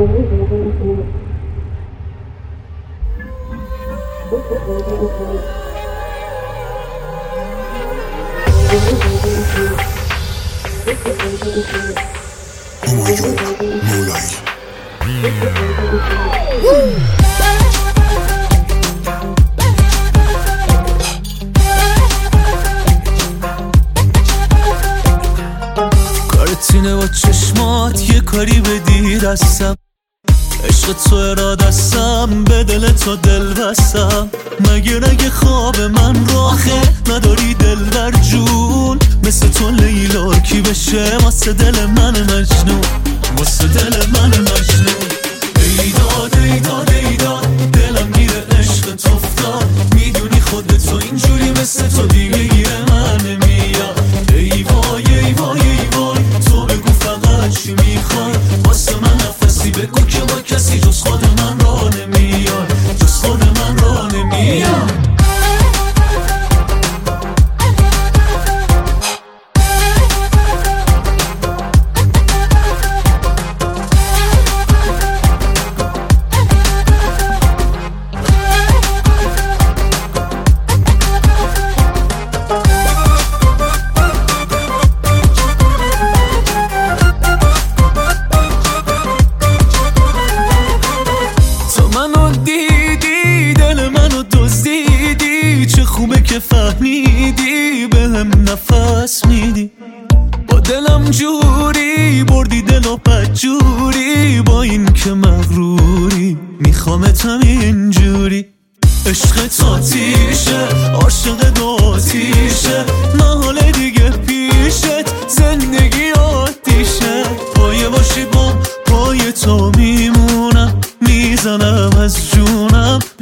همایون مولایی کارتینه با چشمات یه کاری بدی دستم، عشق تو ارادستم، به دل تو دل بستم. مگه رگ خواب من راخه نداری دلبر جون، مثل تو لیلا کی بشه واسه دل من مجنون، واسه دل من مجنون. ایداد ایداد ایداد دلم میره عشق تو افتاد، میدونی خودت تو اینجوری مثل تو دیگه گیره من نمیاد. ای وای ای وای ای وای تو بگو فقط چی میخوای، واسه من نفسی بگو که با کسی جز خود من را نمیاد، جز خود من را نمیاد. که فهمیدی بهم نفس میدی، با دلم جوری بردی دل و بدجوری، با این که مغروری میخوامتم اینجوری. عشق تاتیشه عاشق دوتیشه، محاله دیگه پیشت زندگی آتیشه. پایه باشی با پای تو میمونم، میزنم از جونم